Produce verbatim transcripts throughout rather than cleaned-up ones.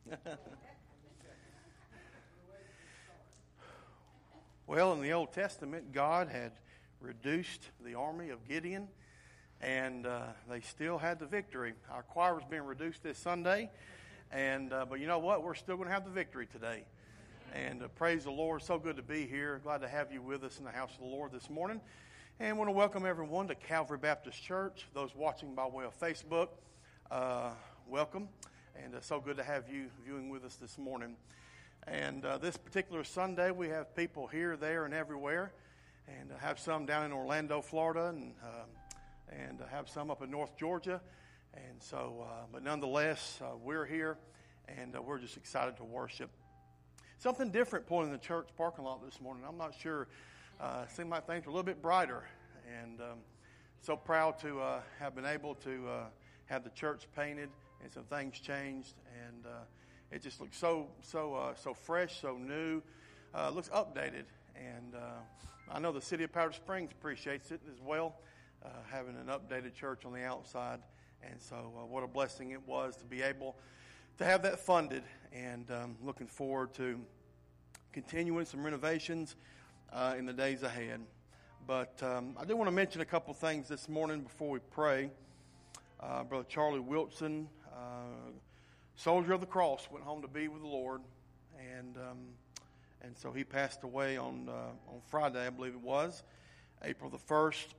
Well, in the Old Testament, God had reduced the army of Gideon, and uh, they still had the victory. Our choir was being reduced this Sunday, and uh, but you know what? We're still going to have the victory today. And uh, praise the Lord. So good to be here. Glad to have you with us in the house of the Lord this morning. And want to welcome everyone to Calvary Baptist Church. Those watching by way of Facebook, uh, welcome. And uh, so good to have you viewing with us this morning. And uh, this particular Sunday, we have people here, there, and everywhere. And uh, have some down in Orlando, Florida, and uh, and uh, have some up in North Georgia. And so, uh, but nonetheless, uh, we're here, and uh, we're just excited to worship. Something different pulling in the church parking lot this morning. I'm not sure. Uh, it seemed like things were a little bit brighter. And um, so proud to uh, have been able to uh, have the church painted and some things changed. And uh, it just looks so so uh, so fresh, so new. Uh, looks updated. And uh, I know the city of Powder Springs appreciates it as well, uh, having an updated church on the outside. And so uh, what a blessing it was to be able to have that funded, and um, looking forward to continuing some renovations uh, in the days ahead. But um, I do want to mention a couple things this morning before we pray. Uh, Brother Charlie Wilson, uh, soldier of the cross, went home to be with the Lord, and um, and so he passed away on uh, on Friday, I believe it was, April the first.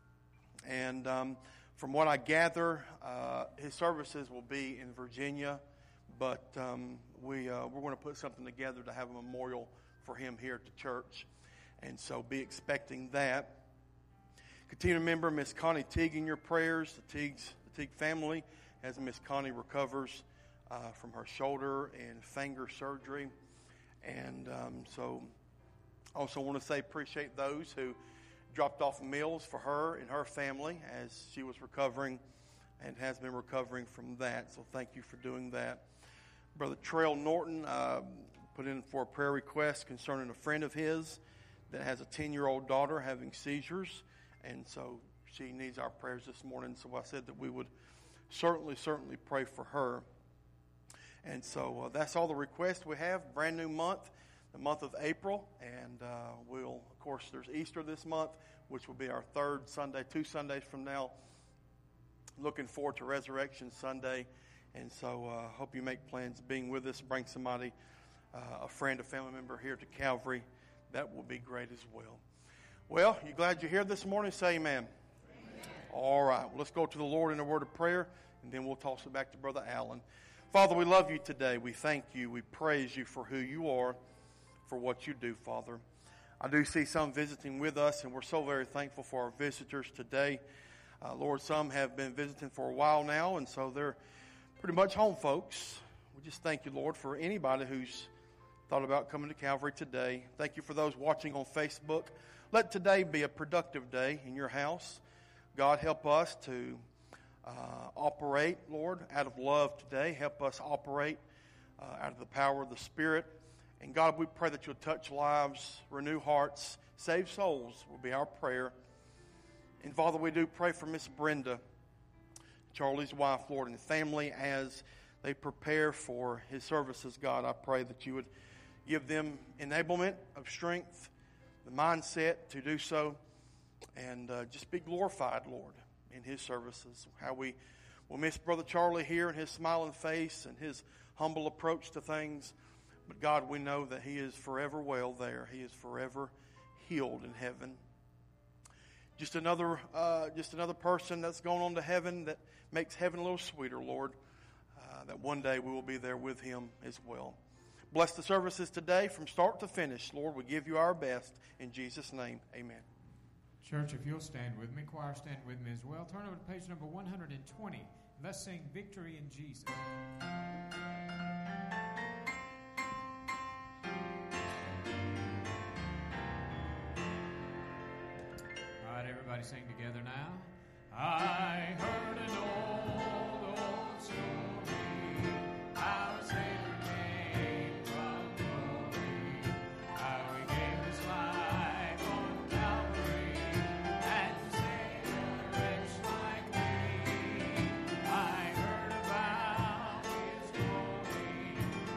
And um, from what I gather, uh, his services will be in Virginia. But um, we, uh, we're going to put something together to have a memorial for him here at the church. And so be expecting that. Continue to remember Miss Connie Teague in your prayers. The, Teagues, the Teague family, as Miss Connie recovers uh, from her shoulder and finger surgery. And um, so also want to say appreciate those who dropped off meals for her and her family as she was recovering and has been recovering from that. So thank you for doing that. Brother Trail Norton uh, put in for a prayer request concerning a friend of his that has a ten-year-old daughter having seizures. And so she needs our prayers this morning. So I said that we would certainly, certainly pray for her. And so uh, that's all the requests we have. Brand new month, the month of April. And uh, we'll, of course, there's Easter this month, which will be our third Sunday, two Sundays from now. Looking forward to Resurrection Sunday. And so I uh, hope you make plans being with us. Bring somebody, uh, a friend, a family member here to Calvary. That will be great as well. Well, you glad you're here this morning? Say amen. Amen. All right. Well, let's go to the Lord in a word of prayer, and then we'll toss it back to Brother Allen. Father, we love you today. We thank you. We praise you for who you are, for what you do, Father. I do see some visiting with us, and we're so very thankful for our visitors today. Uh, Lord, some have been visiting for a while now, and so they're pretty much home folks. We just thank you, Lord, for anybody who's thought about coming to Calvary today. Thank you for those watching on Facebook. Let today be a productive day in your house. God, help us to uh, operate, Lord, out of love today. Help us operate uh, out of the power of the Spirit. And God, we pray that you'll touch lives, renew hearts, save souls will be our prayer. And Father, we do pray for Miss Brenda, Charlie's wife, Lord, and the family as they prepare for his services. God, I pray that you would give them enablement of strength, the mindset to do so, and uh, just be glorified, Lord, in his services. How we will miss Brother Charlie here and his smiling face and his humble approach to things. But God, we know that he is forever well there. He is forever healed in heaven. Just another, uh, just another person that's going on to heaven that makes heaven a little sweeter, Lord. Uh, that one day we will be there with him as well. Bless the services today from start to finish, Lord. We give you our best in Jesus' name. Amen. Church, if you'll stand with me, choir, stand with me as well. Turn over to page number one hundred twenty. Let's sing "Victory in Jesus." All right, everybody sing together now. I heard an old, old story, how a Savior came from glory, how he gave his life on Calvary, and saved a wretch like me. I heard about his glory,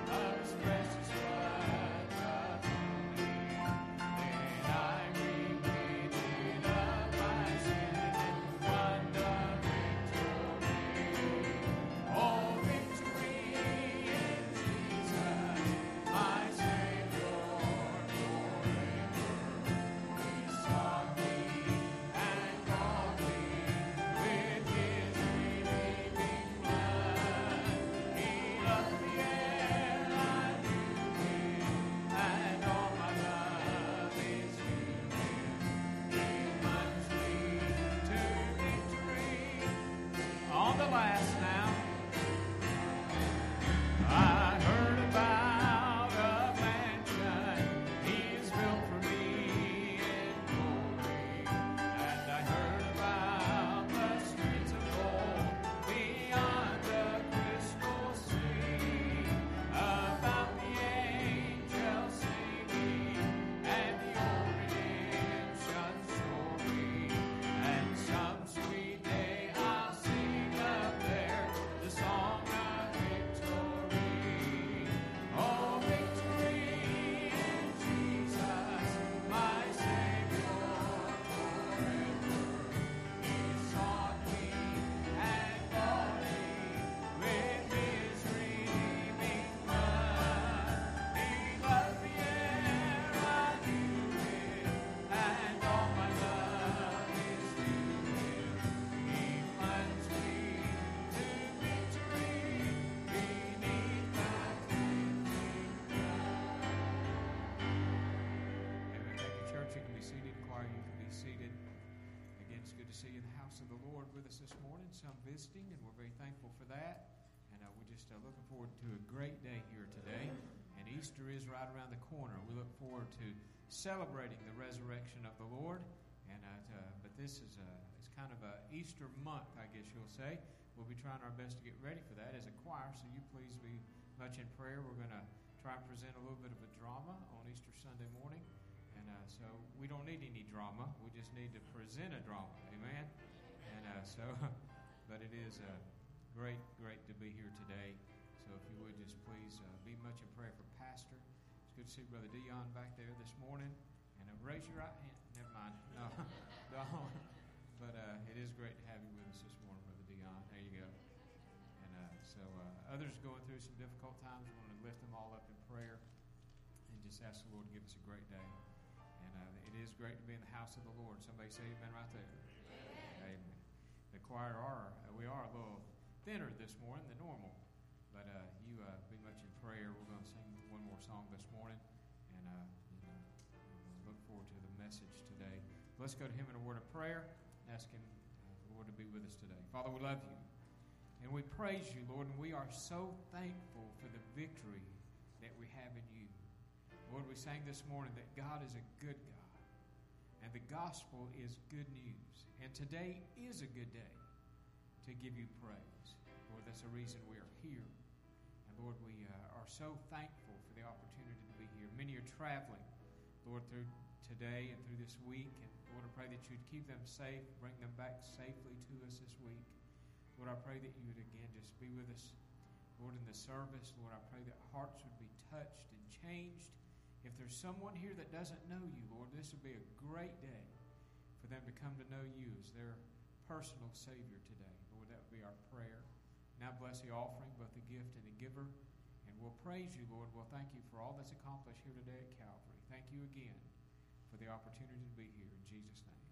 choir, you can be seated. Again, it's good to see you in the house of the Lord with us this morning. Some visiting, and we're very thankful for that. And uh, we're just uh, looking forward to a great day here today. And Easter is right around the corner. We look forward to celebrating the resurrection of the Lord. And uh, to, but this is a, it's kind of a Easter month, I guess you'll say. We'll be trying our best to get ready for that as a choir. So you please be much in prayer. We're going to try and present a little bit of a drama on Easter Sunday morning. And uh, so we don't need any drama. We just need to present a drama. Amen? And uh, so, but it is uh, great, great to be here today. So if you would just please uh, be much in prayer for Pastor. It's good to see Brother Dion back there this morning. And uh, raise your right hand. Never mind. No, don't. But uh, it is great to have you with us this morning, Brother Dion. There you go. And uh, so uh, others going through some difficult times. We want to lift them all up in prayer and just ask the Lord to give us a great day. And uh, it is great to be in the house of the Lord. Somebody say amen right there. Amen. Amen. The choir are, uh, we are a little thinner this morning than normal. But uh, you uh, be much in prayer. We're going to sing one more song this morning. And uh, you know, we'll look forward to the message today. Let's go to him in a word of prayer. Ask him, uh, the Lord, to be with us today. Father, we love you. And we praise you, Lord. And we are so thankful for the victory that we have in you. Lord, we sang this morning that God is a good God, and the gospel is good news. And today is a good day to give you praise. Lord, that's the reason we are here. And Lord, we uh, are so thankful for the opportunity to be here. Many are traveling, Lord, through today and through this week. And Lord, I pray that you'd keep them safe, bring them back safely to us this week. Lord, I pray that you would again just be with us, Lord, in the service. Lord, I pray that hearts would be touched and changed. If there's someone here that doesn't know you, Lord, this would be a great day for them to come to know you as their personal Savior today. Lord, that would be our prayer. Now bless the offering, both the gift and the giver. And we'll praise you, Lord. We'll thank you for all that's accomplished here today at Calvary. Thank you again for the opportunity to be here. In Jesus' name,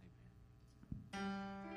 amen.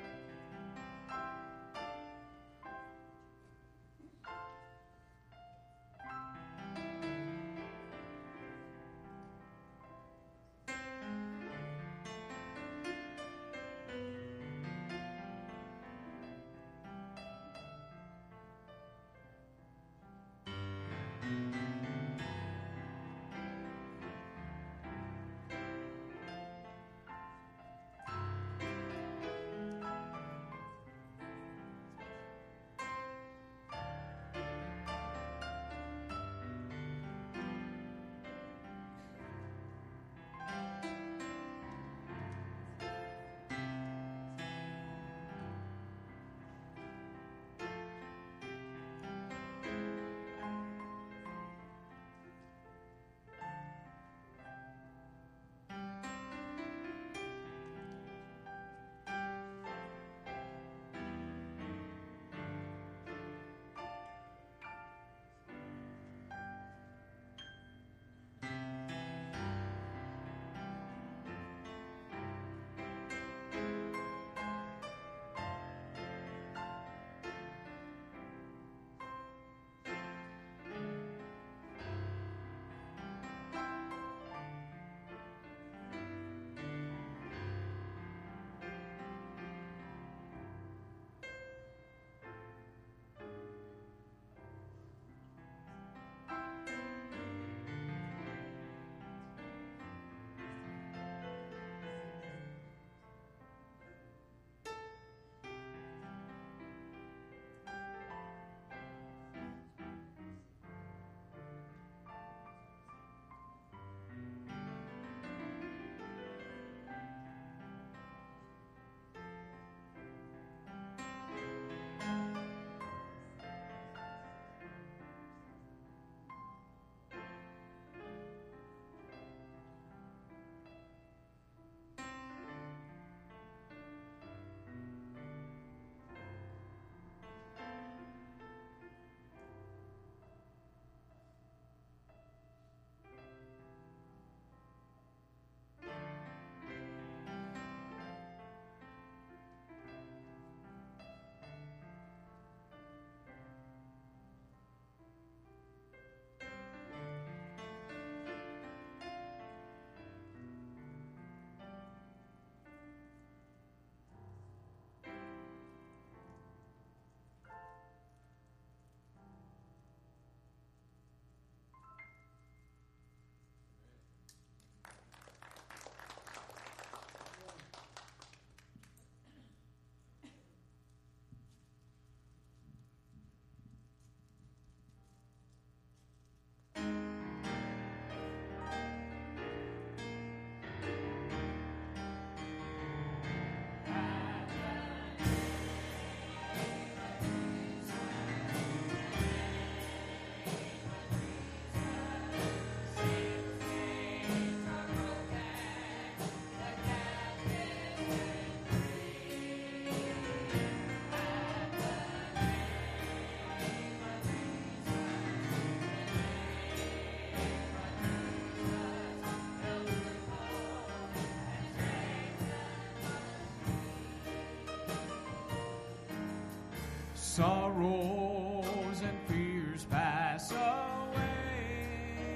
sorrows and fears pass away.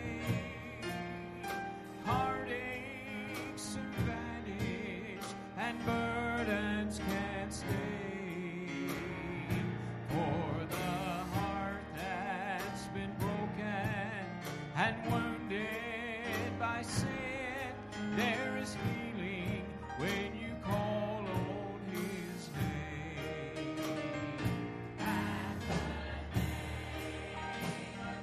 Heartaches soon vanish and burdens can't stay. For the heart that's been broken and wounded by sin, there is healing when you call on His name. At the name of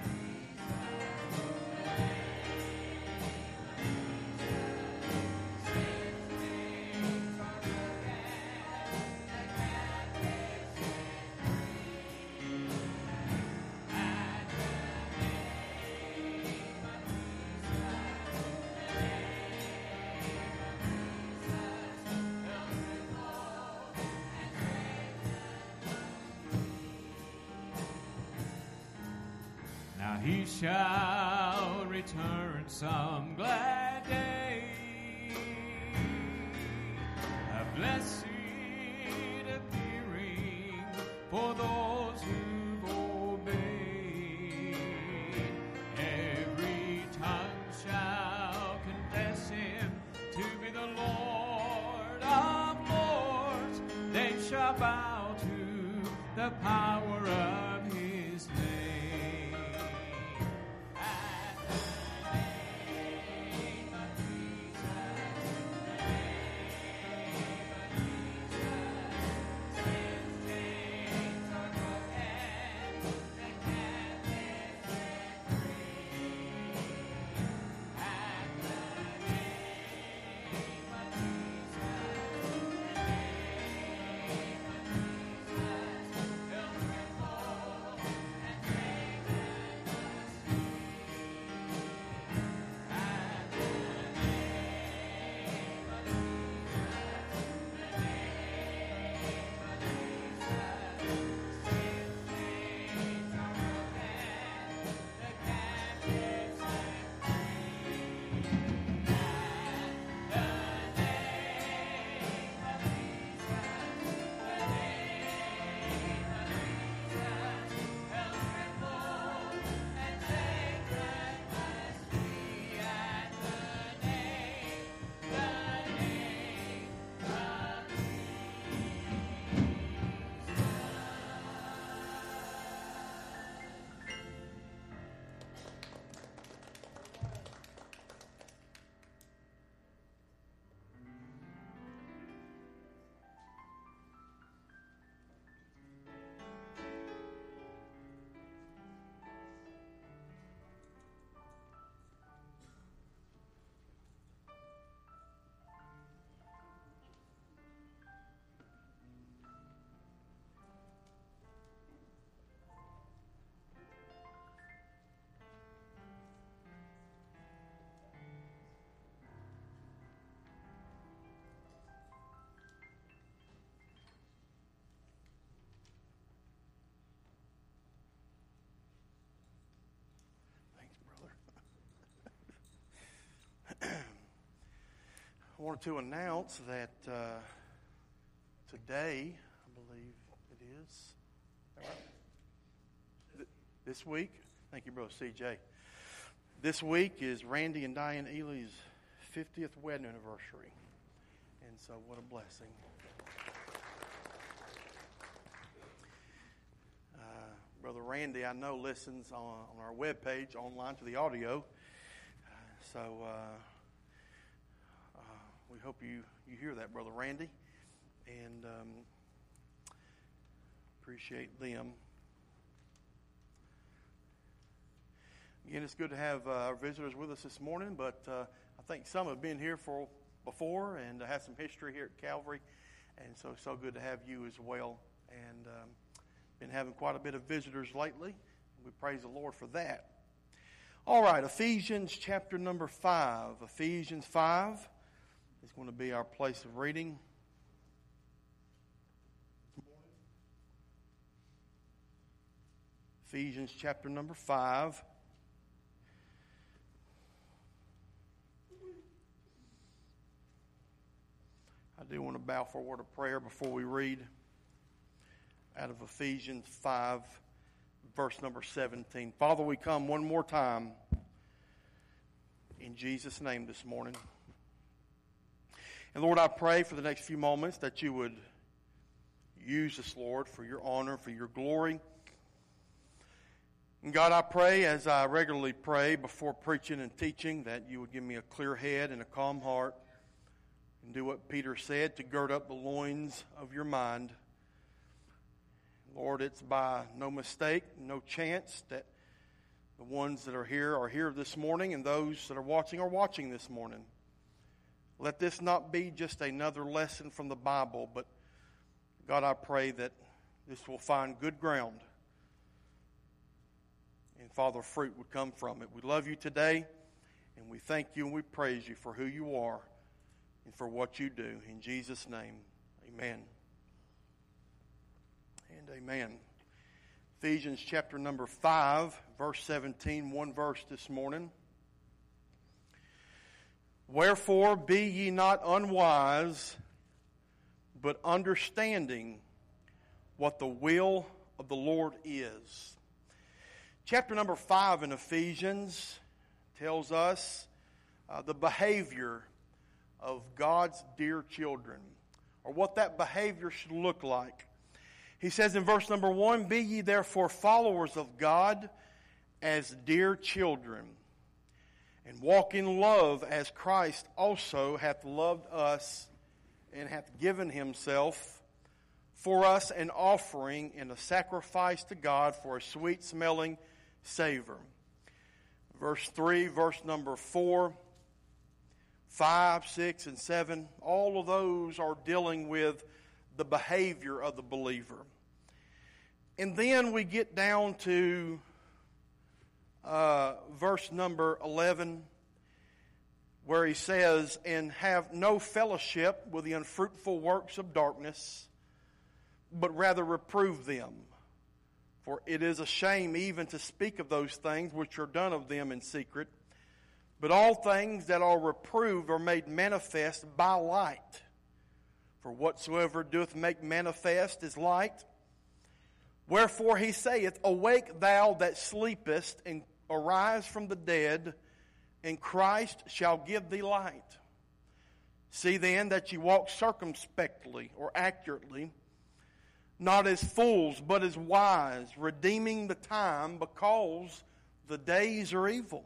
Jesus, sin's chains are broken, the captives set free. At the name of Jesus, the Now He shall return some glad day, a blessed appearing for those who've obeyed. Every tongue shall confess Him to be the Lord of lords. They shall bow to the power of His name. At the name of Jesus, the name of Jesus, sin's chains are broken, the captives set free. At the name of Jesus, the name of Jesus, they'll tremble and Satan must flee. At the name of Jesus, the name of Jesus, sin's chains are broken, the captives set free. At the name of Jesus, the name of Jesus, hell tremble and Satan must flee. At the name, the name of Thanks, brother. I wanted to announce that uh, today, I believe it is, all right. Th- this week, thank you, Brother C J. This week is Randy and Diane Ely's fiftieth wedding anniversary. And so what a blessing. Uh, Brother Randy, I know, listens on, on our webpage, online to the audio. Uh, so uh, uh, we hope you, you hear that, Brother Randy. And um, appreciate them. Again, it's good to have uh, our visitors with us this morning, but uh, I think some have been here for before and have some history here at Calvary, and so so good to have you as well. And um, been having quite a bit of visitors lately. We praise the Lord for that. All right, Ephesians chapter number five. Ephesians five is going to be our place of reading. Ephesians chapter number five. I do want to bow for a word of prayer before we read. out of Ephesians five, verse number seventeen. Father, we come one more time in Jesus' name this morning. And Lord, I pray for the next few moments that you would use us, Lord, for your honor, for your glory. And God, I pray, as I regularly pray before preaching and teaching, that you would give me a clear head and a calm heart, and do what Peter said, to gird up the loins of your mind. Lord, it's by no mistake, no chance that the ones that are here are here this morning, and those that are watching are watching this morning. Let this not be just another lesson from the Bible, but God, I pray that this will find good ground, and Father, fruit would come from it. We love you today, and we thank you and we praise you for who you are and for what you do. In Jesus' name, amen and amen. Ephesians chapter number five, verse seventeen, one verse this morning. Wherefore be ye not unwise, but understanding what the will of the Lord is. Chapter number five in Ephesians tells us uh, the behavior of God's dear children, or what that behavior should look like. He says in verse number one, Be ye therefore followers of God as dear children, and walk in love as Christ also hath loved us and hath given himself for us an offering and a sacrifice to God for a sweet-smelling savor. Verse three, verse number four, five, six, and seven, all of those are dealing with the behavior of the believer. And then we get down to uh, verse number eleven, where he says, And have no fellowship with the unfruitful works of darkness, but rather reprove them. For it is a shame even to speak of those things which are done of them in secret. But all things that are reproved are made manifest by light. For whatsoever doeth make manifest is light. Wherefore he saith, Awake thou that sleepest, and arise from the dead, and Christ shall give thee light. See then that ye walk circumspectly, or accurately, not as fools, but as wise, redeeming the time, because the days are evil.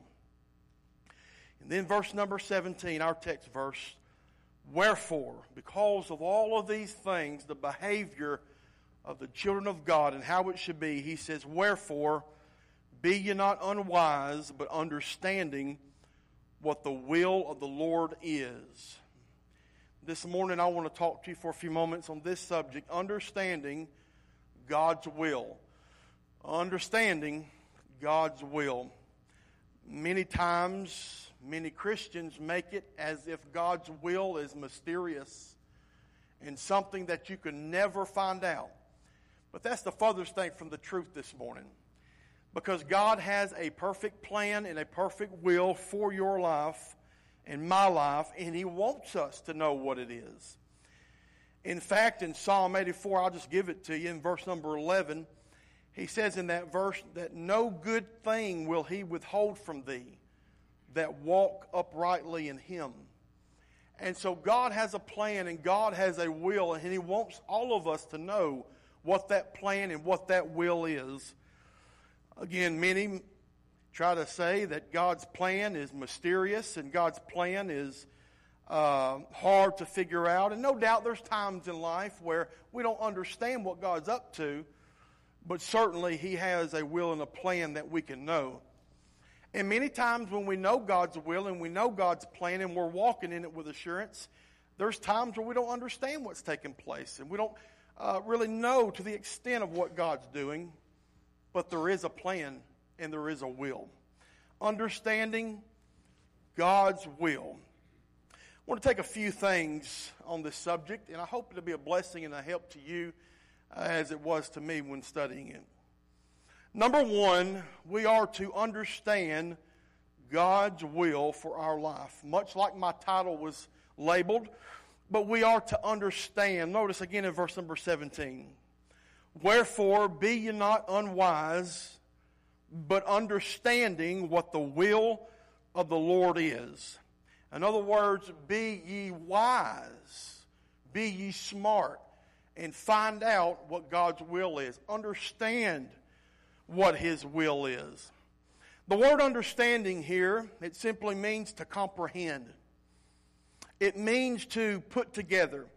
And then verse number seventeen, our text verse, Wherefore, because of all of these things, the behavior of the children of God and how it should be, he says, Wherefore, be ye not unwise, but understanding what the will of the Lord is. This morning I want to talk to you for a few moments on this subject, understanding God's will. Understanding God's will. Many times, many Christians make it as if God's will is mysterious and something that you can never find out. But that's the furthest thing from the truth this morning. Because God has a perfect plan and a perfect will for your life and my life, and he wants us to know what it is. In fact, in Psalm eighty-four, I'll just give it to you, in verse number eleven, he says in that verse that no good thing will he withhold from thee that walk uprightly in him. And so God has a plan and God has a will, and he wants all of us to know what that plan and what that will is. Again, many try to say that God's plan is mysterious and God's plan is uh, hard to figure out. And no doubt there's times in life where we don't understand what God's up to, but certainly he has a will and a plan that we can know. And many times when we know God's will and we know God's plan and we're walking in it with assurance, there's times where we don't understand what's taking place and we don't uh, really know to the extent of what God's doing. But there is a plan and there is a will. Understanding God's will. I want to take a few things on this subject, and I hope it'll be a blessing and a help to you uh, as it was to me when studying it. Number one, we are to understand God's will for our life. Much like my title was labeled, but we are to understand. Notice again in verse number seventeen. Wherefore be ye not unwise, but understanding what the will of the Lord is. In other words, be ye wise, be ye smart, and find out what God's will is. Understand what His will is. The word understanding here, it simply means to comprehend. It means to put together.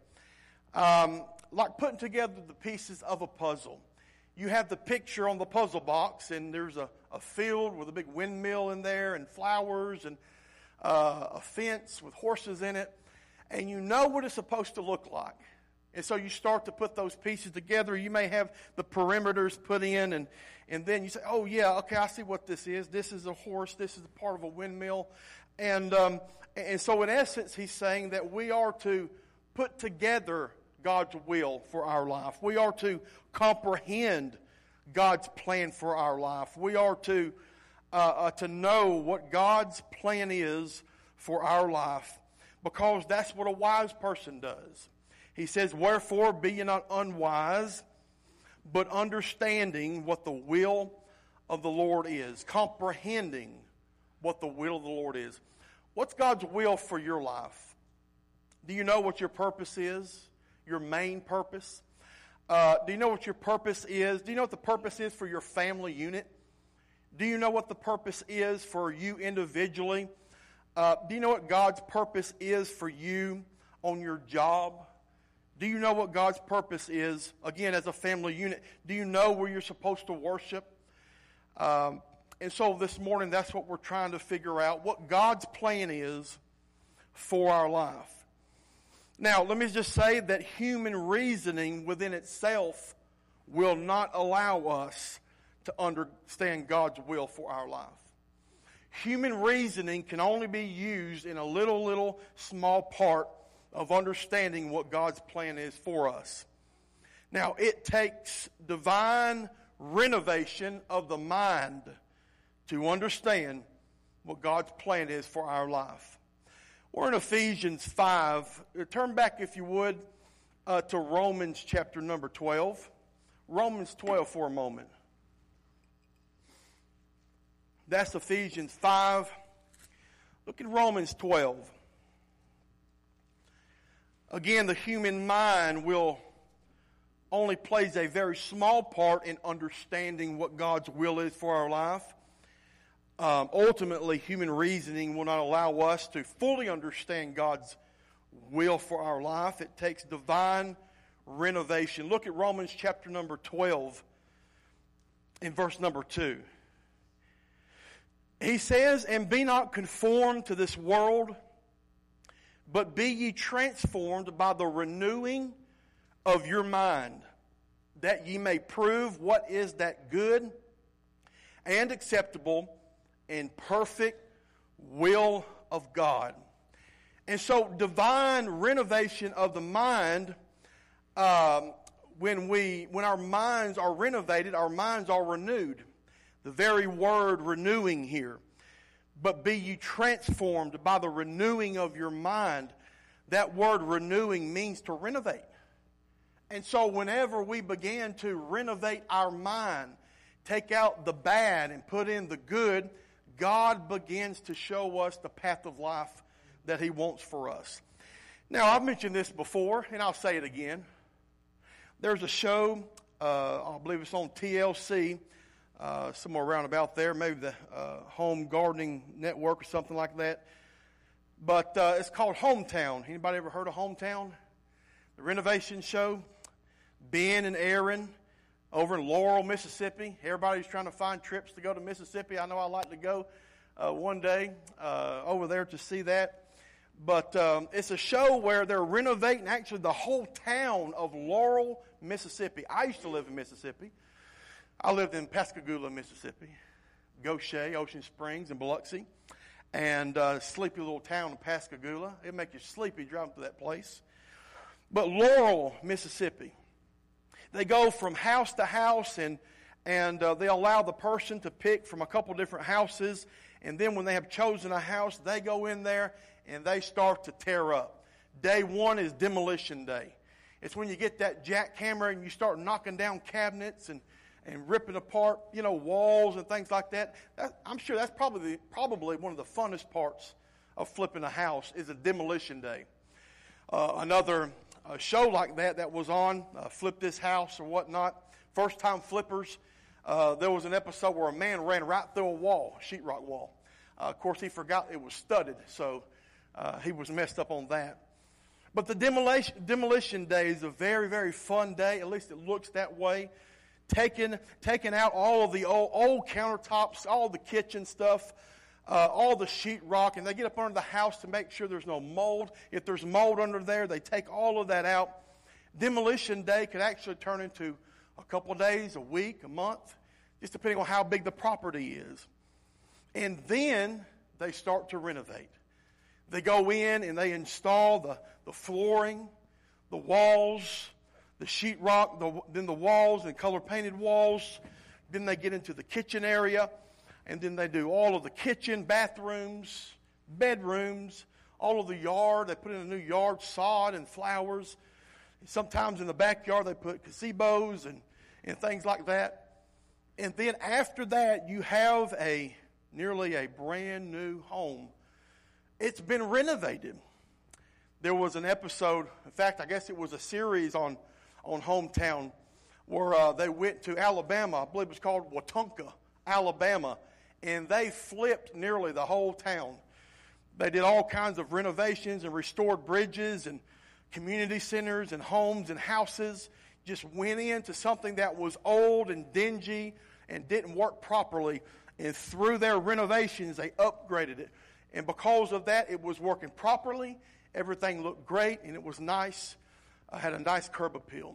Um, like putting together the pieces of a puzzle. You have the picture on the puzzle box, and there's a, a field with a big windmill in there, and flowers, and uh, a fence with horses in it, and you know what it's supposed to look like. And so you start to put those pieces together. You may have the perimeters put in, and, and then you say, oh yeah, okay, I see what this is. This is a horse. This is a part of a windmill. And, um, and so in essence, he's saying that we are to put together God's will for our life. We are to comprehend God's plan for our life. We are to uh, uh, to know what God's plan is for our life, because that's what a wise person does. He says, wherefore be ye not unwise, but understanding what the will of the Lord is. Comprehending what the will of the Lord is. What's God's will for your life? Do you know what your purpose is? Your main purpose? Uh, do you know what your purpose is? Do you know what the purpose is for your family unit? Do you know what the purpose is for you individually? Uh, do you know what God's purpose is for you on your job? Do you know what God's purpose is, again, as a family unit? Do you know where you're supposed to worship? Um, and so this morning, that's what we're trying to figure out, what God's plan is for our life. Now, let me just say that human reasoning within itself will not allow us to understand God's will for our life. Human reasoning can only be used in a little, little, small part of understanding what God's plan is for us. Now, it takes divine renovation of the mind to understand what God's plan is for our life. We're in Ephesians five. Turn back, if you would, uh, to Romans chapter number twelve. Romans twelve for a moment. That's Ephesians five. Look at Romans twelve. Again, the human mind will only plays a very small part in understanding what God's will is for our life. Um, ultimately, human reasoning will not allow us to fully understand God's will for our life. It takes divine renovation. Look at Romans chapter number twelve in verse number two. He says, and be not conformed to this world, but be ye transformed by the renewing of your mind, that ye may prove what is that good and acceptable and perfect will of God. And so divine renovation of the mind, um, when we when our minds are renovated, our minds are renewed. The very word renewing here. But be ye transformed by the renewing of your mind. That word renewing means to renovate. And so whenever we begin to renovate our mind, take out the bad and put in the good, God begins to show us the path of life that He wants for us. Now, I've mentioned this before, and I'll say it again. There's a show, uh, I believe it's on T L C, uh, somewhere around about there, maybe the uh, Home Gardening Network or something like that. But uh, it's called Hometown. Anybody ever heard of Hometown? The renovation show. Ben and Aaron over in Laurel, Mississippi. Everybody's trying to find trips to go to Mississippi. I know I'd like to go uh, one day uh, over there to see that. But um, it's a show where they're renovating actually the whole town of Laurel, Mississippi. I used to live in Mississippi. I lived in Pascagoula, Mississippi, Goshen, Ocean Springs, and Biloxi. And uh, sleepy little town of Pascagoula. It'd make you sleepy driving through that place. But Laurel, Mississippi. They go from house to house, and and uh, they allow the person to pick from a couple different houses. And then when they have chosen a house, they go in there and they start to tear up. Day one is demolition day. It's when you get that jackhammer and you start knocking down cabinets and, and ripping apart, you know, walls and things like that. that I'm sure that's probably probably one of the funnest parts of flipping a house is a demolition day. Uh, another uh, show like that that was on, uh, Flip This House or whatnot, First Time Flippers. Uh, there was an episode where a man ran right through a wall, a sheetrock wall. Uh, of course, he forgot it was studded, so uh, he was messed up on that. But the demolition, demolition day is a very, very fun day. At least it looks that way. Taking, taking out all of the old, old countertops, all the kitchen stuff, uh, all the sheetrock, and they get up under the house to make sure there's no mold. If there's mold under there, they take all of that out. Demolition day could actually turn into a couple of days, a week, a month, just depending on how big the property is. And then they start to renovate. They go in and they install the, the flooring, the walls, the sheetrock, the, then the walls and color-painted walls. Then they get into the kitchen area, and then they do all of the kitchen, bathrooms, bedrooms, all of the yard. They put in a new yard, sod and flowers. Sometimes in the backyard they put gazebos and, and things like that. And then after that, you have a nearly a brand new home. It's been renovated. There was an episode, in fact, I guess it was a series on, on Hometown, where uh, they went to Alabama. I believe it was called Wetumpka, Alabama, and they flipped nearly the whole town. They did all kinds of renovations and restored bridges and community centers and homes and houses. Just went into something that was old and dingy and didn't work properly. And through their renovations, they upgraded it. And because of that, it was working properly. Everything looked great, and it was nice. Uh, had a nice curb appeal.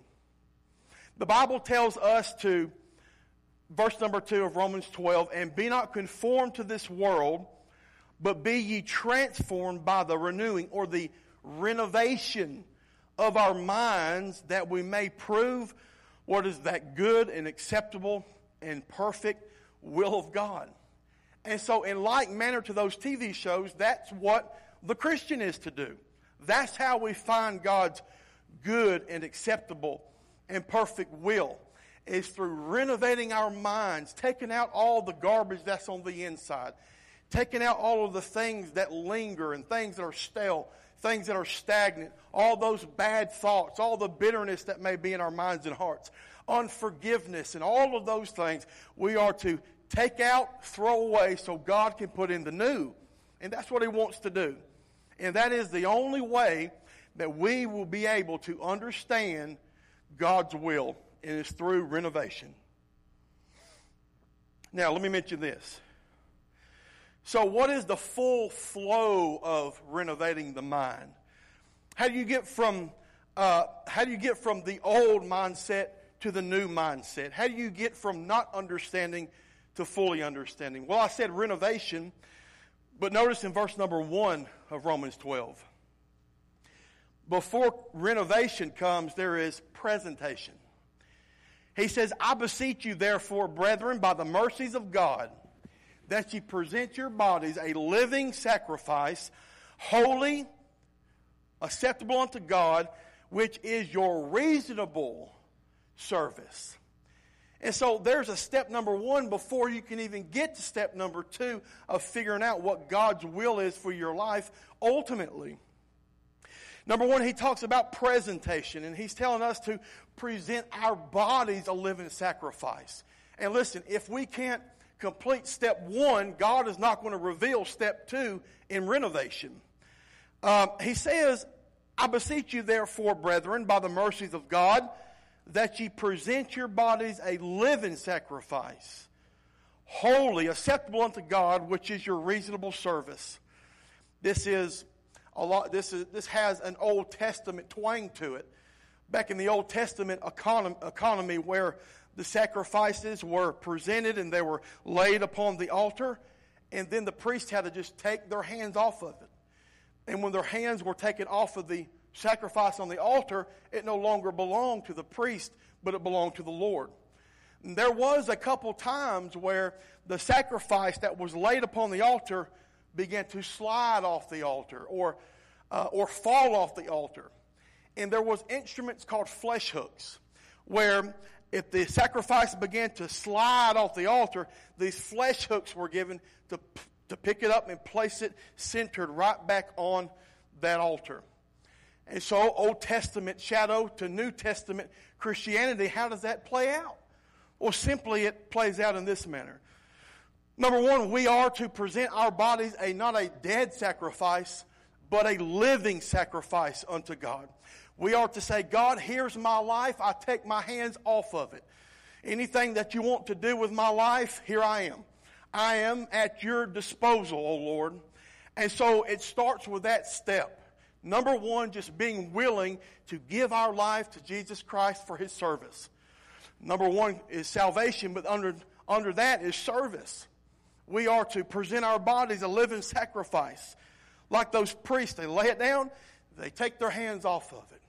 The Bible tells us to, verse number two of Romans twelve, and be not conformed to this world, but be ye transformed by the renewing or the renovation of our minds, that we may prove what is that good and acceptable and perfect will of God. And so in like manner to those T V shows, that's what the Christian is to do. That's how we find God's good and acceptable and perfect will, is through renovating our minds, taking out all the garbage that's on the inside, taking out all of the things that linger and things that are stale, things that are stagnant, all those bad thoughts, all the bitterness that may be in our minds and hearts, unforgiveness, and all of those things we are to take out, throw away, so God can put in the new. And that's what He wants to do. And that is the only way that we will be able to understand God's will, and it's through renovation. Now, let me mention this. So what is the full flow of renovating the mind? How do you get from uh, how do you get from the old mindset to the new mindset? How do you get from not understanding to fully understanding? Well, I said renovation, but notice in verse number one of Romans twelve. Before renovation comes, there is presentation. He says, I beseech you therefore, brethren, by the mercies of God, that ye present your bodies a living sacrifice, holy, acceptable unto God, which is your reasonable service. And so there's a step number one before you can even get to step number two of figuring out what God's will is for your life ultimately. Number one, he talks about presentation, and he's telling us to present our bodies a living sacrifice. And listen, if we can't complete step one, God is not going to reveal step two in renovation. Um, he says, I beseech you therefore, brethren, by the mercies of God, that ye present your bodies a living sacrifice, holy, acceptable unto God, which is your reasonable service. This is a lot. This is this has an Old Testament twang to it. Back in the Old Testament economy, economy where the sacrifices were presented and they were laid upon the altar, and then the priest had to just take their hands off of it. And when their hands were taken off of the sacrifice on the altar, it no longer belonged to the priest, but it belonged to the Lord. And there was a couple times where the sacrifice that was laid upon the altar began to slide off the altar or uh, or fall off the altar. And there was instruments called flesh hooks, where if the sacrifice began to slide off the altar, these flesh hooks were given to, to pick it up and place it centered right back on that altar. And so Old Testament shadow to New Testament Christianity, how does that play out? Well, simply it plays out in this manner. Number one, we are to present our bodies a not a dead sacrifice, but a living sacrifice unto God. We are to say, God, here's my life. I take my hands off of it. Anything that you want to do with my life, here I am. I am at your disposal, O Lord. And so it starts with that step. Number one, just being willing to give our life to Jesus Christ for his service. Number one is salvation, but under, under that is service. We are to present our bodies a living sacrifice. Like those priests, they lay it down, they take their hands off of it.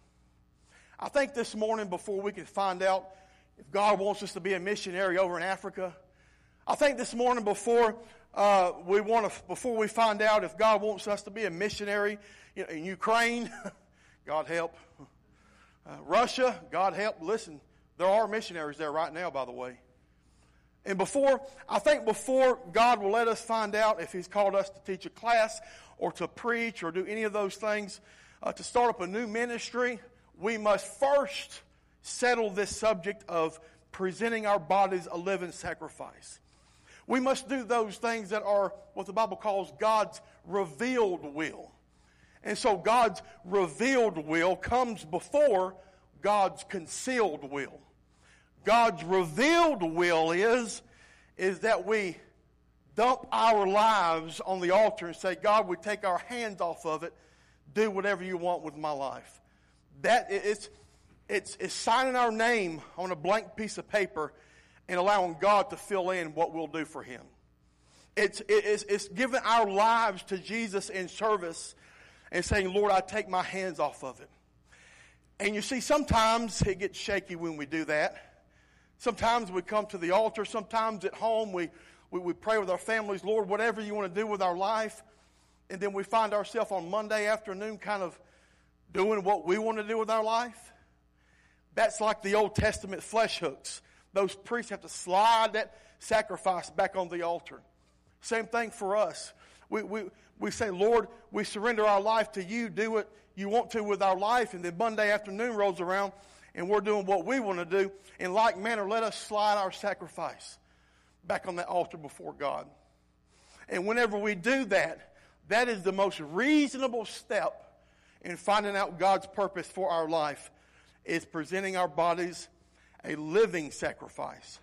I think this morning, before we can find out if God wants us to be a missionary over in Africa, I think this morning before uh, we want to, before we find out if God wants us to be a missionary you know, in Ukraine, God help. Uh, Russia, God help. Listen, there are missionaries there right now, by the way. And before, I think before God will let us find out if he's called us to teach a class or to preach or do any of those things, uh, to start up a new ministry, we must first settle this subject of presenting our bodies a living sacrifice. We must do those things that are what the Bible calls God's revealed will. And so God's revealed will comes before God's concealed will. God's revealed will is, is that we dump our lives on the altar and say, God, we take our hands off of it. Do whatever you want with my life. That it's, it's, it's signing our name on a blank piece of paper and allowing God to fill in what we'll do for him. It's, it's, it's giving our lives to Jesus in service and saying, Lord, I take my hands off of it. And you see, sometimes it gets shaky when we do that. Sometimes we come to the altar. Sometimes at home we, we, we pray with our families, Lord, whatever you want to do with our life. And then we find ourselves on Monday afternoon kind of doing what we want to do with our life. That's like the Old Testament flesh hooks. Those priests have to slide that sacrifice back on the altar. Same thing for us. We, we, we say, Lord, we surrender our life to you. Do what you want to with our life. And then Monday afternoon rolls around and we're doing what we want to do. In like manner, let us slide our sacrifice back on that altar before God. And whenever we do that, that is the most reasonable step in finding out God's purpose for our life, is presenting our bodies a living sacrifice.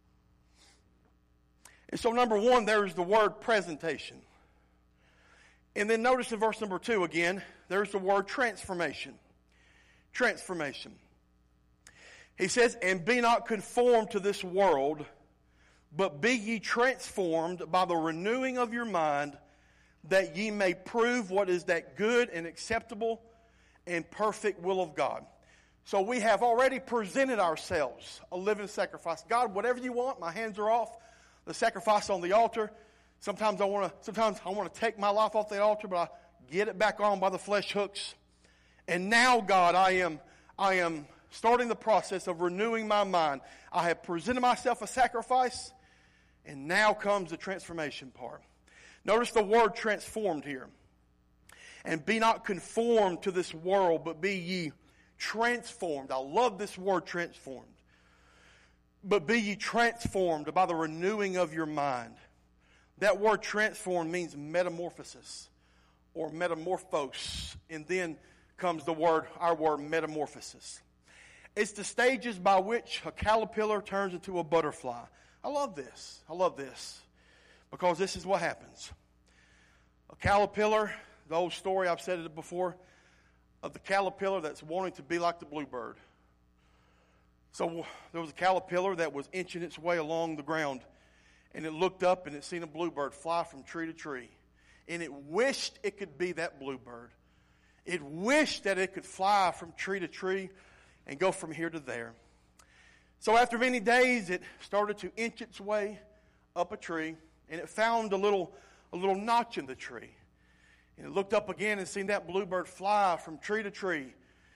And so number one, there's the word presentation. And then notice in verse number two again, there's the word transformation. Transformation. He says, and be not conformed to this world, but be ye transformed by the renewing of your mind, that ye may prove what is that good and acceptable and perfect will of God. So we have already presented ourselves a living sacrifice. God, whatever you want, my hands are off the sacrifice on the altar. Sometimes I want to sometimes I want to take my life off the altar, but I get it back on by the flesh hooks. And now, God, I am I am starting the process of renewing my mind. I have presented myself a sacrifice, and now comes the transformation part. Notice the word transformed here. And be not conformed to this world, but be ye transformed. I love this word transformed. But be ye transformed by the renewing of your mind. That word transformed means metamorphosis or metamorphos. And then comes the word, our word metamorphosis. It's the stages by which a caterpillar turns into a butterfly. I love this. I love this. Because this is what happens. A caterpillar, the old story, I've said it before, of the caterpillar that's wanting to be like the bluebird. So there was a caterpillar that was inching its way along the ground, and it looked up and it seen a bluebird fly from tree to tree. And it wished it could be that bluebird. It wished that it could fly from tree to tree and go from here to there. So after many days, it started to inch its way up a tree, and it found a little, a little notch in the tree. And it looked up again and seen that bluebird fly from tree to tree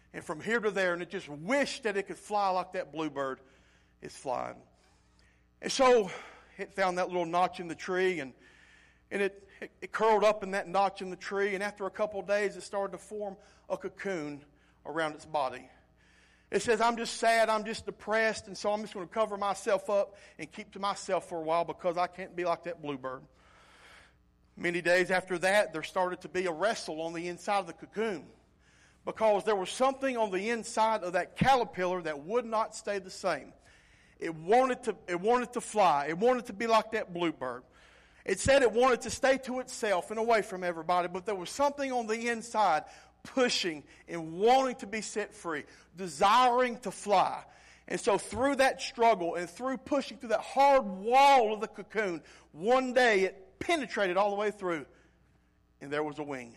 and from here to there, and it just wished that it could fly like that bluebird is flying. And so it found that little notch in the tree, and, and it, it, it curled up in that notch in the tree, and after a couple of days, it started to form a cocoon around its body. It says, I'm just sad, I'm just depressed, and so I'm just going to cover myself up and keep to myself for a while because I can't be like that bluebird. Many days after that, there started to be a wrestle on the inside of the cocoon because there was something on the inside of that caterpillar that would not stay the same. It wanted to, it wanted to fly. It wanted to be like that bluebird. It said it wanted to stay to itself and away from everybody, but there was something on the inside pushing and wanting to be set free, desiring to fly. And so through that struggle and through pushing through that hard wall of the cocoon, one day it penetrated all the way through, and there was a wing.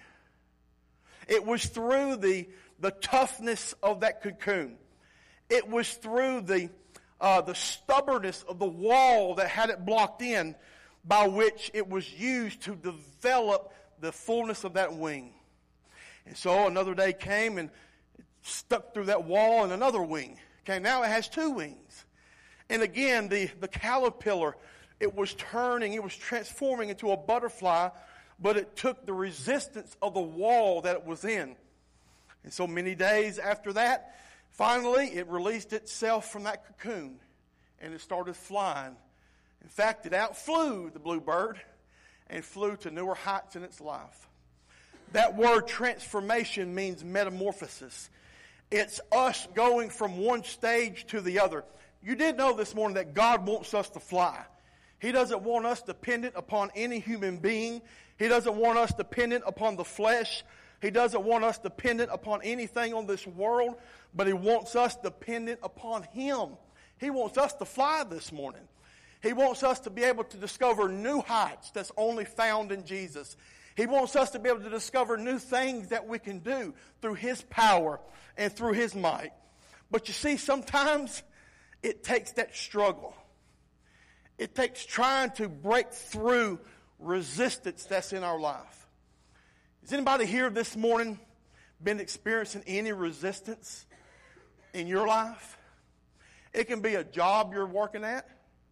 It was through the, the toughness of that cocoon. It was through the, uh, the stubbornness of the wall that had it blocked in by which it was used to develop the fullness of that wing. And so another day came and it stuck through that wall, and another wing came. Now it has two wings. And again, the, the caterpillar, it was turning, it was transforming into a butterfly, but it took the resistance of the wall that it was in. And so many days after that, finally it released itself from that cocoon and it started flying. In fact, it outflew the bluebird and flew to newer heights in its life. That word transformation means metamorphosis. It's us going from one stage to the other. You did know this morning that God wants us to fly. He doesn't want us dependent upon any human being. He doesn't want us dependent upon the flesh. He doesn't want us dependent upon anything on this world, but He wants us dependent upon Him. He wants us to fly this morning. He wants us to be able to discover new heights that's only found in Jesus. He wants us to be able to discover new things that we can do through His power and through His might. But you see, sometimes it takes that struggle. It takes trying to break through resistance that's in our life. Has anybody here this morning been experiencing any resistance in your life? It can be a job you're working at,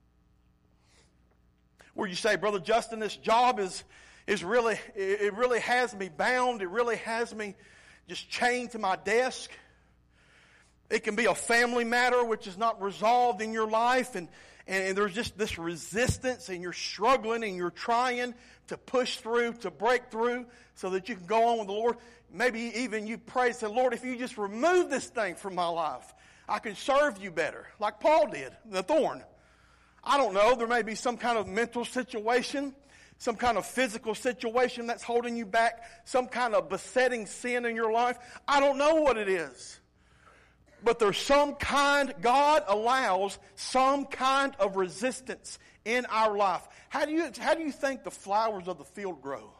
where you say, Brother Justin, this job is, is really, it really has me bound. It really has me just chained to my desk. It can be a family matter which is not resolved in your life, and, and there's just this resistance, and you're struggling and you're trying to push through, to break through so that you can go on with the Lord. Maybe even you pray and say, Lord, if you just remove this thing from my life, I can serve you better, like Paul did, the thorn. I don't know, there may be some kind of mental situation, some kind of physical situation that's holding you back, some kind of besetting sin in your life. I don't know what it is. But there's some kind, God allows some kind of resistance in our life. How do you, how do you think the flowers of the field grow?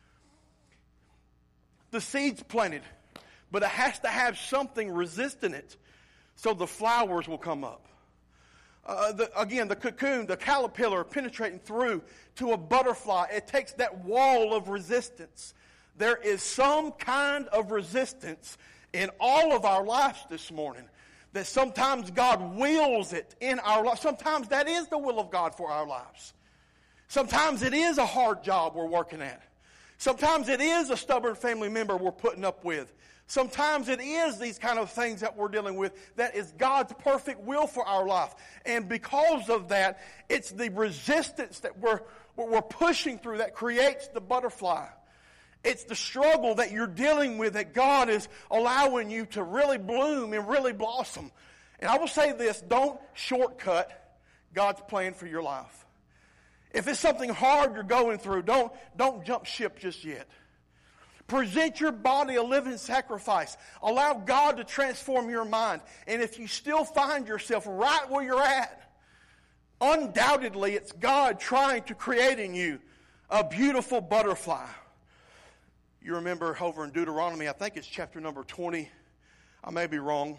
The seed's planted, but it has to have something resisting it so the flowers will come up. Uh, the, again, the cocoon, the caterpillar penetrating through to a butterfly, it takes that wall of resistance. There is some kind of resistance in all of our lives this morning that sometimes God wills it in our lives. Sometimes that is the will of God for our lives. Sometimes it is a hard job we're working at. Sometimes it is a stubborn family member we're putting up with. Sometimes it is these kind of things that we're dealing with that is God's perfect will for our life. And because of that, it's the resistance that we're, we're pushing through that creates the butterfly. It's the struggle that you're dealing with that God is allowing you to really bloom and really blossom. And I will say this, don't shortcut God's plan for your life. If it's something hard you're going through, don't, don't jump ship just yet. Present your body a living sacrifice. Allow God to transform your mind. And if you still find yourself right where you're at, undoubtedly it's God trying to create in you a beautiful butterfly. You remember over in Deuteronomy, I think it's chapter number twenty. I may be wrong.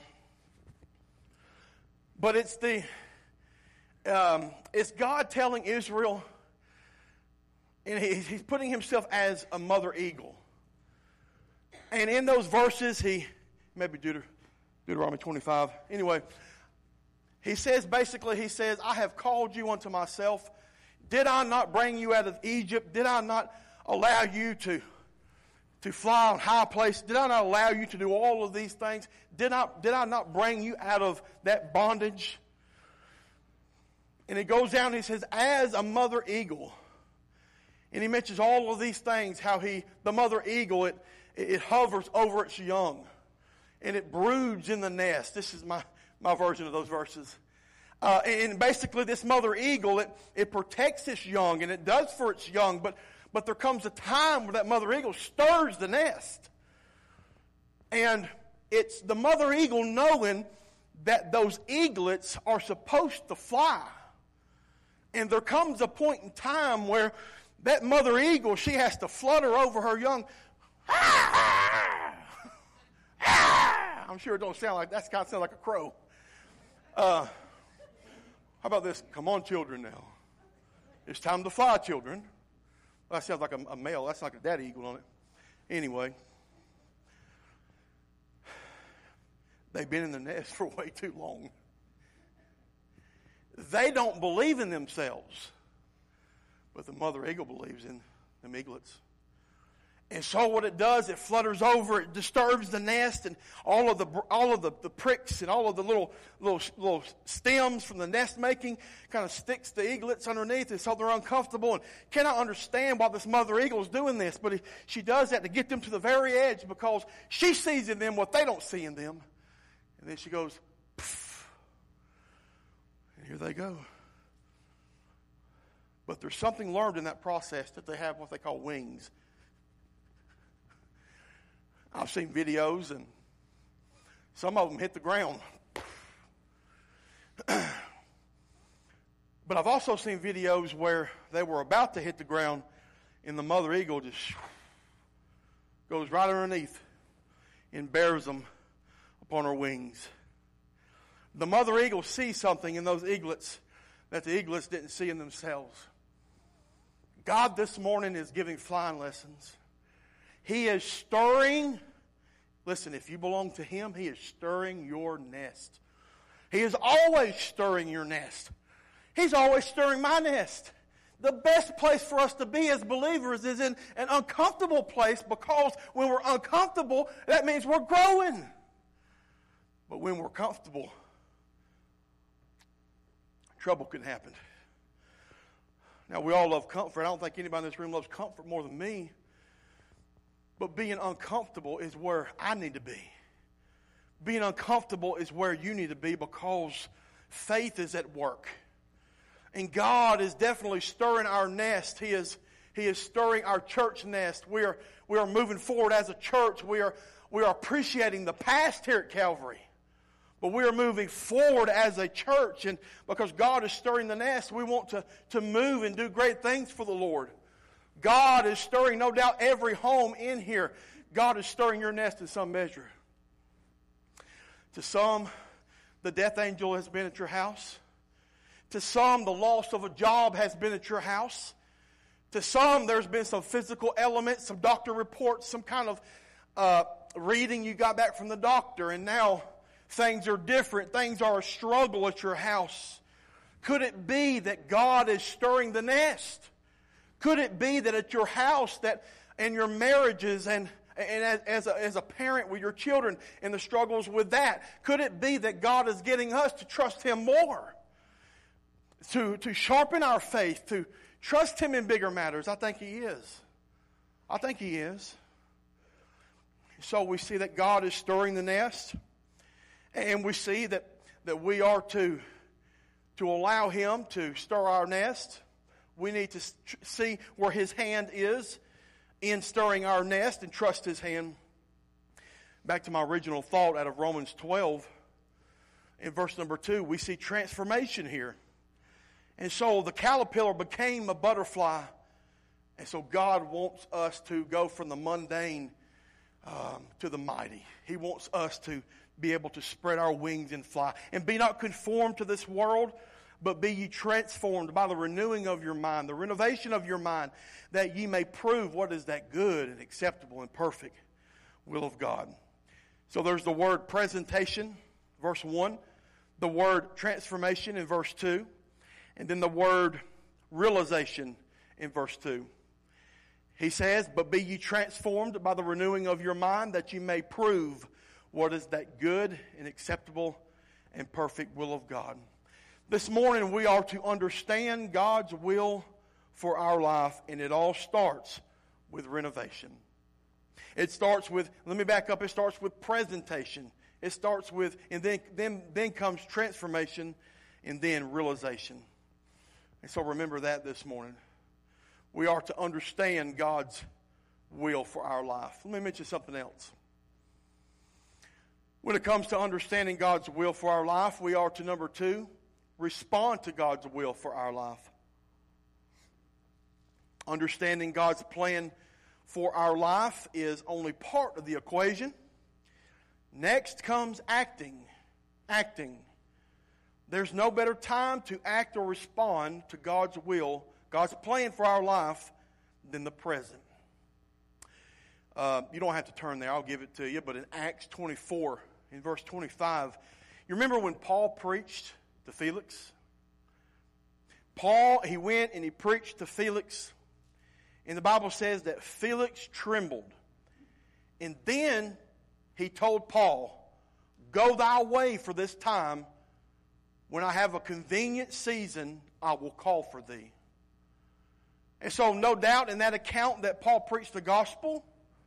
But it's the um, it's God telling Israel, and he, he's putting himself as a mother eagle. And in those verses, he maybe Deut- Deuteronomy twenty-five. Anyway, he says, basically, he says, I have called you unto myself. Did I not bring you out of Egypt? Did I not allow you to, to fly on high places? Did I not allow you to do all of these things? Did I, did I not bring you out of that bondage? And he goes down and he says, as a mother eagle. And he mentions all of these things, how he, the mother eagle, it, it hovers over its young. And it broods in the nest. This is my, my version of those verses. Uh, and basically this mother eagle, it, it protects its young, and it does for its young. But, but there comes a time where that mother eagle stirs the nest. And it's the mother eagle knowing that those eaglets are supposed to fly. And there comes a point in time where that mother eagle, she has to flutter over her young. I'm sure it don't sound like, that kind of sounds like a crow. Uh, how about this? Come on, children, now. It's time to fly, children. Well, that sounds like a, a male. That's like a daddy eagle on it. Anyway. They've been in the nest for way too long. They don't believe in themselves. But the mother eagle believes in them eaglets. And so what it does, it flutters over, it disturbs the nest, and all of the all of the, the pricks and all of the little little little stems from the nest making kind of sticks the eaglets underneath, and so they're uncomfortable and cannot understand why this mother eagle is doing this. But he, she does that to get them to the very edge because she sees in them what they don't see in them. And then she goes, poof, and here they go. But there's something learned in that process that they have what they call wings. I've seen videos, and some of them hit the ground. But I've also seen videos where they were about to hit the ground, and the mother eagle just goes right underneath and bears them upon her wings. The mother eagle sees something in those eaglets that the eaglets didn't see in themselves. God this morning is giving flying lessons. He is stirring, listen, if you belong to Him, He is stirring your nest. He is always stirring your nest. He's always stirring my nest. The best place for us to be as believers is in an uncomfortable place, because when we're uncomfortable, that means we're growing. But when we're comfortable, trouble can happen. Now, we all love comfort. I don't think anybody in this room loves comfort more than me. But being uncomfortable is where I need to be. Being uncomfortable is where you need to be, because faith is at work. And God is definitely stirring our nest. He is, he is stirring our church nest. We are, we are moving forward as a church. We are, we are appreciating the past here at Calvary. But we are moving forward as a church. And because God is stirring the nest, we want to, to move and do great things for the Lord. God is stirring, no doubt, every home in here. God is stirring your nest in some measure. To some, the death angel has been at your house. To some, the loss of a job has been at your house. To some, there's been some physical elements, some doctor reports, some kind of uh, reading you got back from the doctor, and now things are different. Things are a struggle at your house. Could it be that God is stirring the nest? Could it be that at your house, that and your marriages, and, and as, as, a, as a parent with your children and the struggles with that, could it be that God is getting us to trust Him more? To, to sharpen our faith, to trust Him in bigger matters? I think He is. I think He is. So we see that God is stirring the nest. And we see that, that we are to, to allow Him to stir our nest. We need to see where His hand is in stirring our nest and trust His hand. Back to my original thought out of Romans twelve, in verse number two, we see transformation here. And so the caterpillar became a butterfly. And so God wants us to go from the mundane um, to the mighty. He wants us to be able to spread our wings and fly. And be not conformed to this world, but be ye transformed by the renewing of your mind, the renovation of your mind, that ye may prove what is that good and acceptable and perfect will of God. So there's the word presentation, verse one, the word transformation in verse two, and then the word realization in verse two. He says, but be ye transformed by the renewing of your mind, that you may prove what is that good and acceptable and perfect will of God. This morning we are to understand God's will for our life, and it all starts with renovation. It starts with, let me back up, it starts with presentation. It starts with, and then, then, then comes transformation, and then realization. And so remember that this morning. We are to understand God's will for our life. Let me mention something else. When it comes to understanding God's will for our life, we are to, number two, respond to God's will for our life. Understanding God's plan for our life is only part of the equation. Next comes acting. Acting. There's no better time to act or respond to God's will, God's plan for our life, than the present. Uh, you don't have to turn there. I'll give it to you. But in Acts twenty-four, in verse twenty-five, you remember when Paul preached to Felix? Paul, he went and he preached to Felix. And the Bible says that Felix trembled. And then he told Paul, go thy way for this time. When I have a convenient season, I will call for thee. And so no doubt in that account that Paul preached the gospel,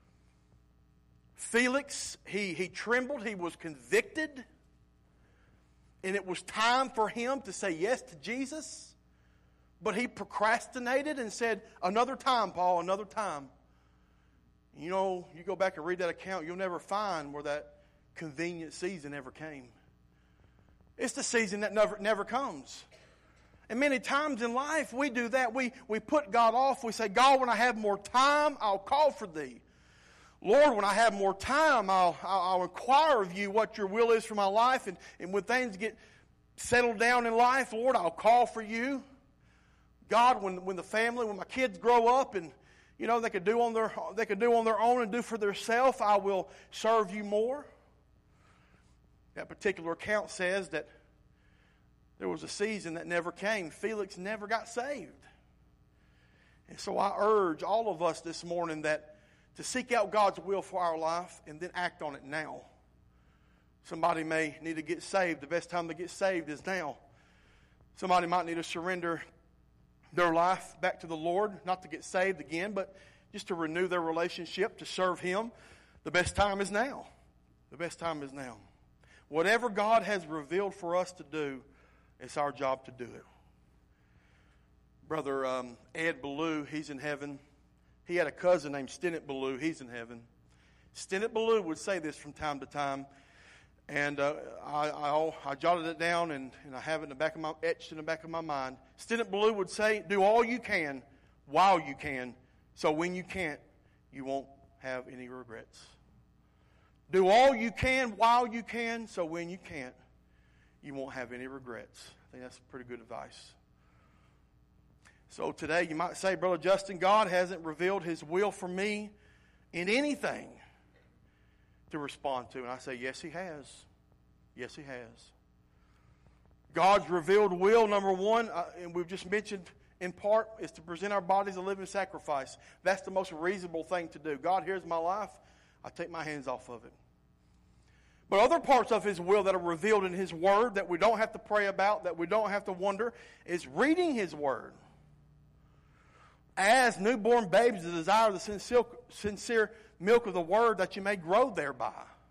Felix, he, he trembled, he was convicted. And it was time for him to say yes to Jesus. But he procrastinated and said, another time, Paul, another time. You know, you go back and read that account, you'll never find where that convenient season ever came. It's the season that never never comes. And many times in life, we do that. We, we put God off. We say, God, when I have more time, I'll call for thee. Lord, when I have more time, I'll, I'll, I'll inquire of you what your will is for my life. And, and when things get settled down in life, Lord, I'll call for you. God, when when the family, when my kids grow up and, you know, they could do on their they could do on their own and do for themselves, I will serve you more. That particular account says that there was a season that never came. Felix never got saved. And so I urge all of us this morning that to seek out God's will for our life and then act on it now. Somebody may need to get saved. The best time to get saved is now. Somebody might need to surrender their life back to the Lord, not to get saved again, but just to renew their relationship, to serve Him. The best time is now. The best time is now. Whatever God has revealed for us to do, it's our job to do it. Brother um, Ed Ballou, he's in heaven. He had a cousin named Stennett Ballou. He's in heaven. Stennett Ballou would say this from time to time. And uh, I, I, I jotted it down, and, and I have it in the back of my etched in the back of my mind. Stennett Ballou would say, "Do all you can, while you can, so when you can't, you won't have any regrets." Do all you can while you can, so when you can't, you won't have any regrets. I think that's pretty good advice. So today you might say, Brother Justin, God hasn't revealed His will for me in anything to respond to. And I say, yes, He has. Yes, He has. God's revealed will, number one, uh, and we've just mentioned in part, is to present our bodies a living sacrifice. That's the most reasonable thing to do. God, here's my life. I take my hands off of it. But other parts of His will that are revealed in His Word that we don't have to pray about, that we don't have to wonder, is reading His Word. As newborn babies desire the sincere, sincere milk of the Word that you may grow thereby.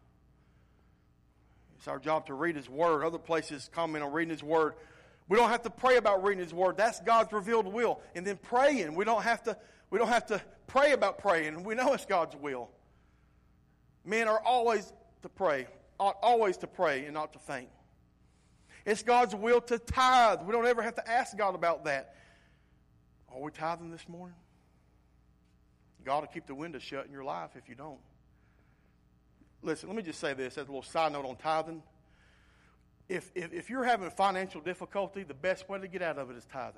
It's our job to read His Word. Other places comment on reading His Word. We don't have to pray about reading His Word. That's God's revealed will. And then praying. We don't have to, we don't have to pray about praying. We know it's God's will. Men are always to pray. Ought always to pray and not to faint. It's God's will to tithe. We don't ever have to ask God about that. Are we tithing this morning? God will keep the window shut in your life if you don't. Listen, let me just say this as a little side note on tithing. If, if, if you're having financial difficulty, the best way to get out of it is tithing.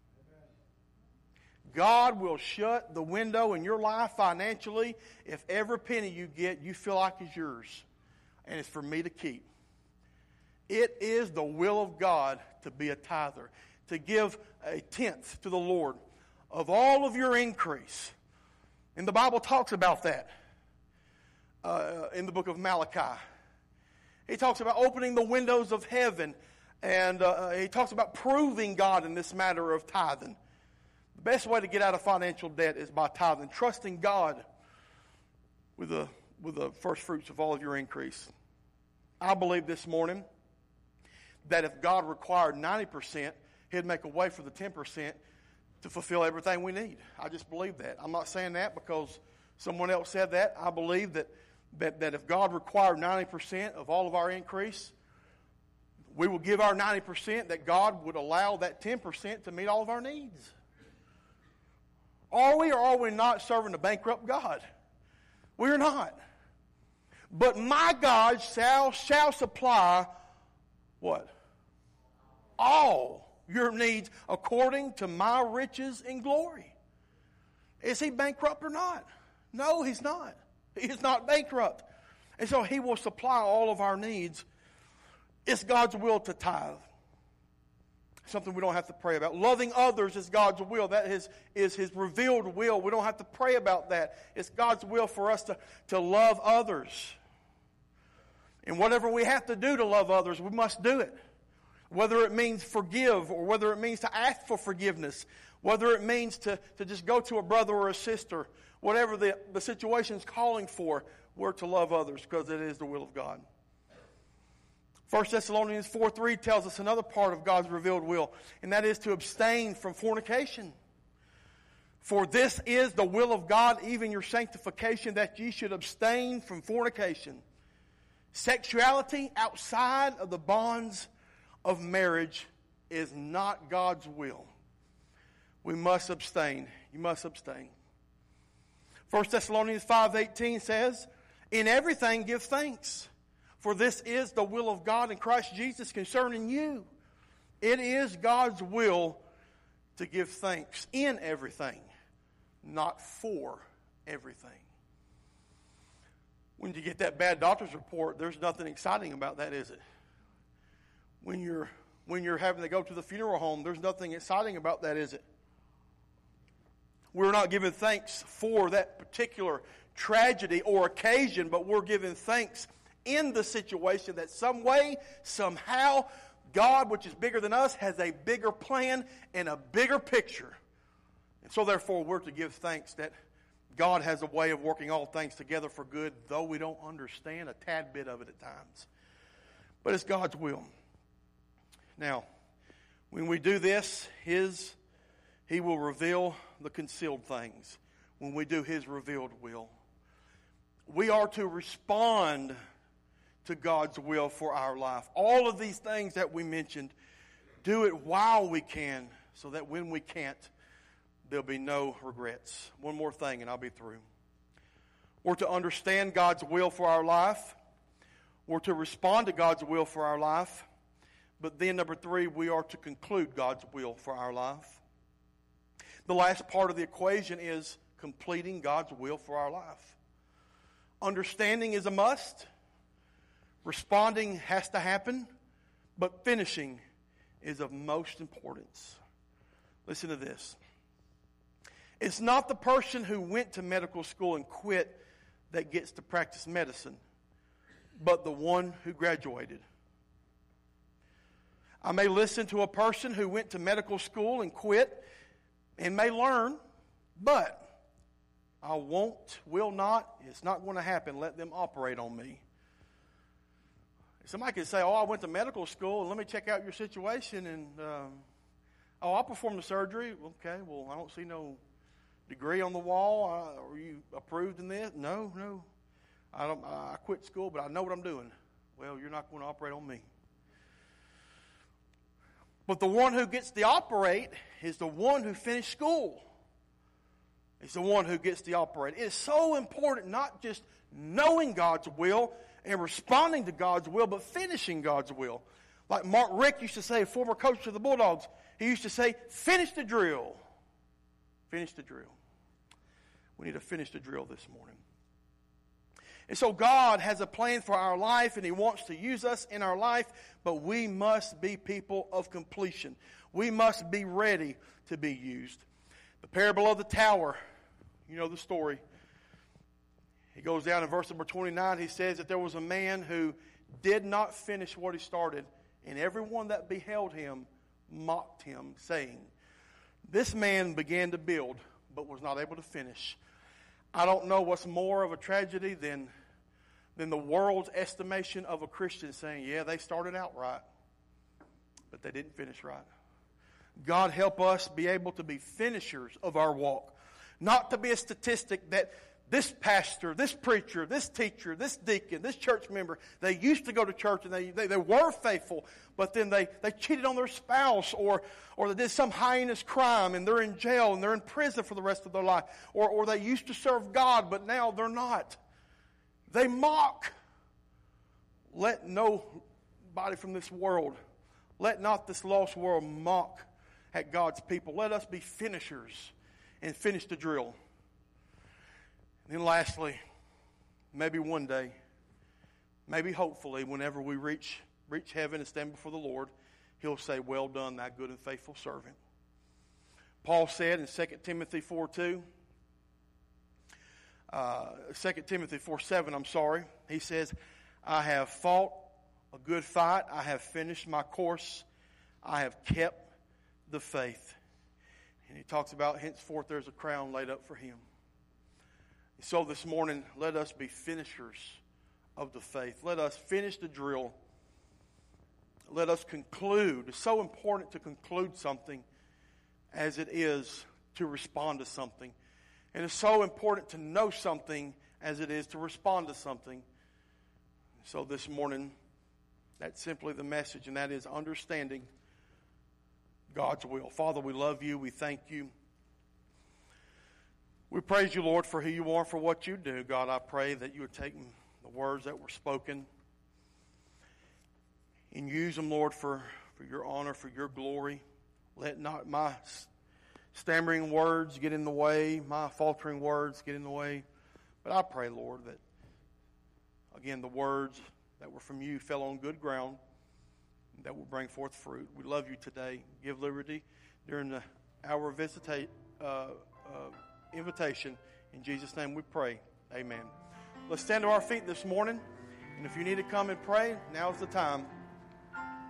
God will shut the window in your life financially if every penny you get you feel like is yours. and it's for me to keep. It is the will of God to be a tither, to give a tenth to the Lord of all of your increase. And the Bible talks about that uh, in the book of Malachi. He talks about opening the windows of heaven, and uh, he talks about proving God in this matter of tithing. The best way to get out of financial debt is by tithing, trusting God with the, with the first fruits of all of your increase. I believe this morning that if God required ninety percent, He'd make a way for the ten percent to fulfill everything we need. I just believe that. I'm not saying that because someone else said that. I believe that that, that if God required ninety percent of all of our increase, we will give our ninety percent, that God would allow that ten percent to meet all of our needs. Are we or are we not serving a bankrupt God? We're not. But my God shall, shall supply what? All your needs according to my riches in glory. Is He bankrupt or not? No, He's not. He is not bankrupt. And so He will supply all of our needs. It's God's will to tithe. Something we don't have to pray about. Loving others is God's will. That is, is His revealed will. We don't have to pray about that. It's God's will for us to, to love others. And whatever we have to do to love others, we must do it. Whether it means forgive or whether it means to ask for forgiveness, whether it means to, to just go to a brother or a sister, whatever the, the situation is calling for, we're to love others because it is the will of God. First Thessalonians four three tells us another part of God's revealed will, and that is to abstain from fornication. For this is the will of God, even your sanctification, that ye should abstain from fornication. Sexuality outside of the bonds of marriage is not God's will. We must abstain. You must abstain. First Thessalonians five eighteen says, in everything give thanks, for this is the will of God in Christ Jesus concerning you. It is God's will to give thanks in everything, not for everything. When you get that bad doctor's report, there's nothing exciting about that, is it? When you're when you're having to go to the funeral home, there's nothing exciting about that, is it? We're not giving thanks for that particular tragedy or occasion, but we're giving thanks in the situation that some way, somehow, God, which is bigger than us, has a bigger plan and a bigger picture. And so therefore, we're to give thanks that God has a way of working all things together for good, though we don't understand a tad bit of it at times. But it's God's will. Now, when we do this, His, He will reveal the concealed things. When we do His revealed will, we are to respond to God's will for our life. All of these things that we mentioned, do it while we can, so that when we can't, there'll be no regrets. One more thing and I'll be through. We're to understand God's will for our life. We're to respond to God's will for our life. But then number three, we are to conclude God's will for our life. The last part of the equation is completing God's will for our life. Understanding is a must. Responding has to happen. But finishing is of most importance. Listen to this. It's not the person who went to medical school and quit that gets to practice medicine, but the one who graduated. I may listen to a person who went to medical school and quit and may learn, but I won't, will not, it's not going to happen. Let them operate on me. Somebody could say, oh, I went to medical school, and let me check out your situation, and, um, oh, I'll perform the surgery. Okay, well, I don't see no degree on the wall. Uh, are you approved in this? No, no. I don't. I quit school, but I know what I'm doing. Well, you're not going to operate on me. But the one who gets to operate is the one who finished school. It's the one who gets to operate. It's so important not just knowing God's will and responding to God's will, but finishing God's will. Like Mark Rick used to say, a former coach of the Bulldogs, he used to say, finish the drill. Finish the drill. We need to finish the drill this morning. And so God has a plan for our life, and He wants to use us in our life, but we must be people of completion. We must be ready to be used. The parable of the tower, you know the story. He goes down in verse number twenty-nine. He says that there was a man who did not finish what he started, and everyone that beheld him mocked him, saying, this man began to build, but was not able to finish. I don't know what's more of a tragedy than, than the world's estimation of a Christian saying, yeah, they started out right, but they didn't finish right. God help us be able to be finishers of our walk. Not to be a statistic that this pastor, this preacher, this teacher, this deacon, this church member, they used to go to church and they, they, they were faithful, but then they, they cheated on their spouse, or or they did some heinous crime and they're in jail and they're in prison for the rest of their life. Or, or they used to serve God, but now they're not. They mock. Let nobody from this world, let not this lost world mock at God's people. Let us be finishers and finish the drill. And then lastly, maybe one day, maybe hopefully, whenever we reach reach heaven and stand before the Lord, He'll say, well done, thou good and faithful servant. Paul said in Second Timothy four two, uh, Second Timothy four seven, I'm sorry, he says, I have fought a good fight, I have finished my course, I have kept the faith. And he talks about henceforth there's a crown laid up for him. So this morning, let us be finishers of the faith. Let us finish the drill. Let us conclude. It's so important to conclude something as it is to respond to something. And it's so important to know something as it is to respond to something. So this morning, that's simply the message, and that is understanding God's will. Father, we love you. We thank you. We praise you, Lord, for who you are, for what you do. God, I pray that you would take the words that were spoken and use them, Lord, for, for your honor, for your glory. Let not my stammering words get in the way, my faltering words get in the way. But I pray, Lord, that, again, the words that were from you fell on good ground that will bring forth fruit. We love you today. Give liberty during the hour of visitation. Uh, uh, invitation. In Jesus' name we pray. Amen. Let's stand to our feet this morning. And if you need to come and pray, now's the time.